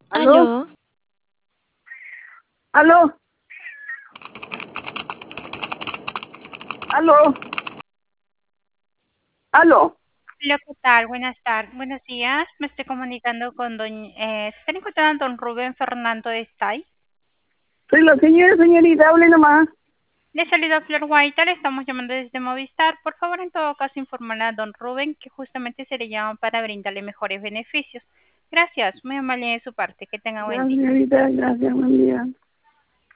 ¿Aló? Aló, ¿Aló? ¿Aló? ¿Aló? Hola, ¿qué tal? Buenas tardes, buenos días. Me estoy comunicando con ¿se está encontrando don Rubén Fernando de Stay? Soy la señorita, hable nomás. Le saluda Flor Guaita, le estamos llamando desde Movistar. Por favor, en todo caso, informar a don Rubén que justamente se le llama para brindarle mejores beneficios. Gracias, muy amable de su parte. Que tenga buen Gracias, día. señorita, gracias, buen día.